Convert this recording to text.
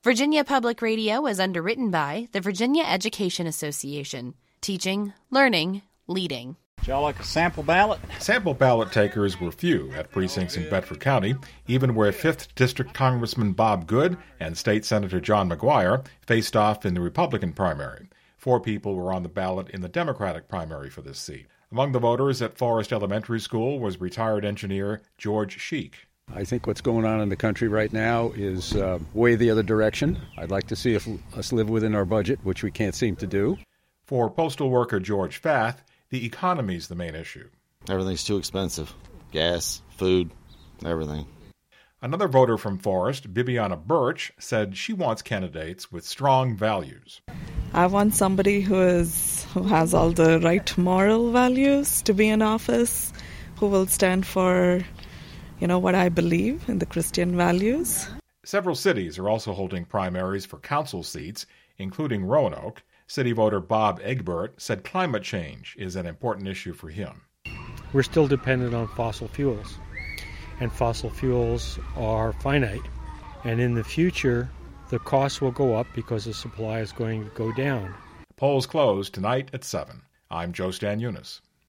Virginia Public Radio is underwritten by the Virginia Education Association. Teaching, learning, leading. Would y'all like a sample ballot? Sample ballot takers were few at precincts in Bedford County, even where 5th District Congressman Bob Good and State Senator John McGuire faced off in the Republican primary. 4 people were on the ballot in the Democratic primary for this seat. Among the voters at Forest Elementary School was retired engineer George Sheik. I think what's going on in the country right now is way the other direction. I'd like to see us live within our budget, which we can't seem to do. For postal worker George Fath, the economy's the main issue. Everything's too expensive. Gas, food, everything. Another voter from Forest, Bibiana Birch, said she wants candidates with strong values. I want somebody who has all the right moral values to be in office, who will stand for what I believe in the Christian values. Several cities are also holding primaries for council seats, including Roanoke. City voter Bob Egbert said climate change is an important issue for him. We're still dependent on fossil fuels, and fossil fuels are finite. And in the future, the costs will go up because the supply is going to go down. Polls close tonight at 7. I'm Joe Stan Eunice.